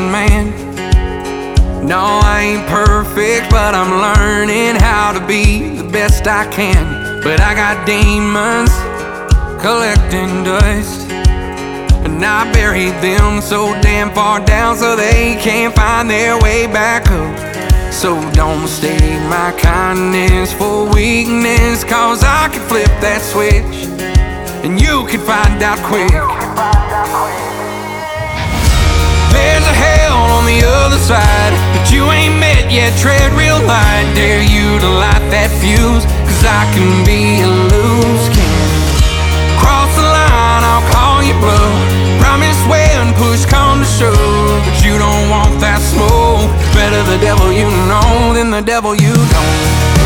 broken man. No, I ain't perfect, but I'm learning how to be the best I can. But I got demons collecting dust, and I buried them so damn far down so they can't find their way back up. So don't mistake my kindness for weakness, 'cause I can flip that switch and you can find out quick. There's a hell on the other side that you ain't met yet. Tread real light, dare you to light that fuse, 'cause I can be a loose cannon. Cross the line, I'll call you bluff. Promise when push come to shove, but you don't want that smoke. Better the devil you know than the devil you don't.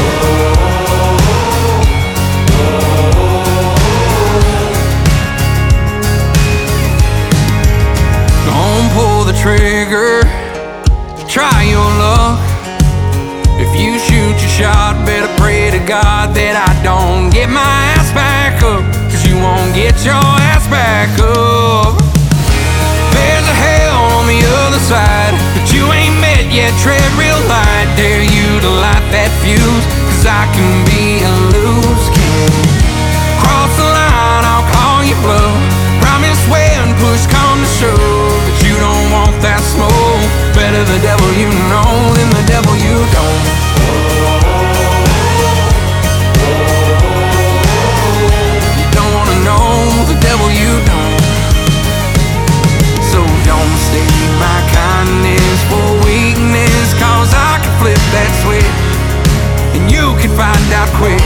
Don't pull the trigger, try your luck. If you shoot your shot, better pray to God that I don't get my ass back up, 'cause you won't get your ass back up. There's a hell on the other side that you ain't met yet. Tread real light, dare you to light that fuse, 'cause I can be a loose cannon. Cross the line, I'll call you bluff. Promise when push come to shove, but you don't want that smoke. Better the devil you know than the devil you don't. You don't wanna know the devil you don't. So don't mistake my kindness for weakness, 'cause I can flip that switch and you can find out quick.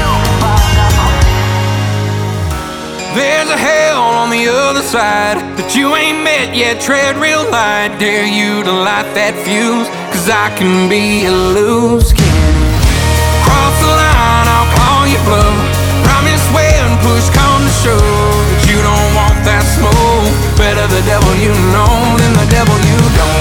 There's a hell on the other side that you ain't met yet. Tread real light, dare you to light that fuse, 'cause I can be a loose cannon. Cross the line, I'll call you bluff. Promise when push come to shove, but you don't want that smoke. Better the devil you know than the devil you don't.